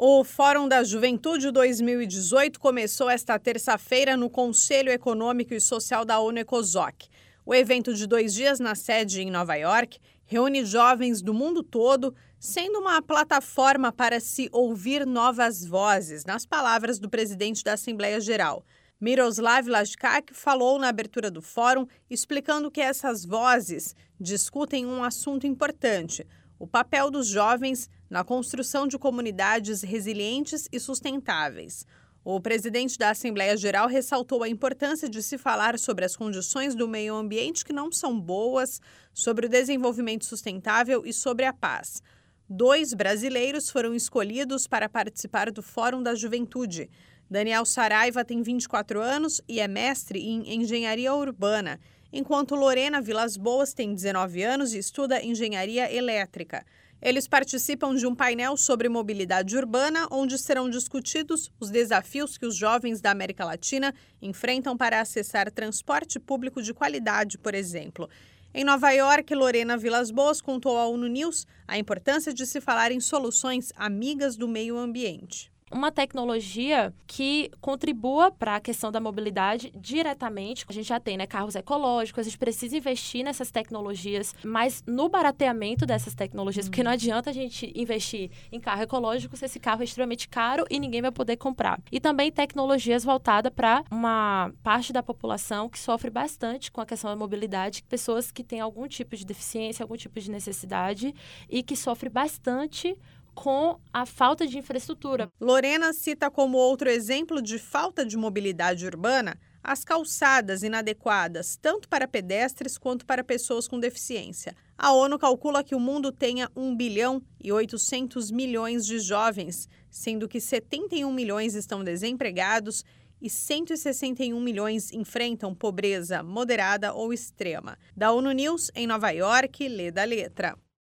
O Fórum da Juventude 2018 começou esta terça-feira no Conselho Econômico e Social da ONU ECOSOC. O evento de 2 dias na sede em Nova York reúne jovens do mundo todo, sendo uma plataforma para se ouvir novas vozes, nas palavras do presidente da Assembleia Geral. Miroslav Lajčák falou na abertura do fórum, explicando que essas vozes discutem um assunto importante: o papel dos jovens na construção de comunidades resilientes e sustentáveis. O presidente da Assembleia Geral ressaltou a importância de se falar sobre as condições do meio ambiente que não são boas, sobre o desenvolvimento sustentável e sobre a paz. 2 brasileiros foram escolhidos para participar do Fórum da Juventude. Daniel Saraiva tem 24 anos e é mestre em engenharia urbana, enquanto Lorena Vilas Boas tem 19 anos e estuda engenharia elétrica. Eles participam de um painel sobre mobilidade urbana, onde serão discutidos os desafios que os jovens da América Latina enfrentam para acessar transporte público de qualidade, por exemplo. Em Nova York, Lorena Vilas Boas contou à ONU News a importância de se falar em soluções amigas do meio ambiente. Uma tecnologia que contribua para a questão da mobilidade diretamente. A gente já tem, carros ecológicos, a gente precisa investir nessas tecnologias, mas no barateamento dessas tecnologias, porque não adianta a gente investir em carro ecológico se esse carro é extremamente caro e ninguém vai poder comprar. E também tecnologias voltadas para uma parte da população que sofre bastante com a questão da mobilidade, pessoas que têm algum tipo de deficiência, algum tipo de necessidade e que sofrem bastante com a falta de infraestrutura. Lorena cita como outro exemplo de falta de mobilidade urbana as calçadas inadequadas, tanto para pedestres quanto para pessoas com deficiência. A ONU calcula que o mundo tenha 1 bilhão e 800 milhões de jovens, sendo que 71 milhões estão desempregados e 161 milhões enfrentam pobreza moderada ou extrema. Da ONU News, em Nova York, Lê da Letra.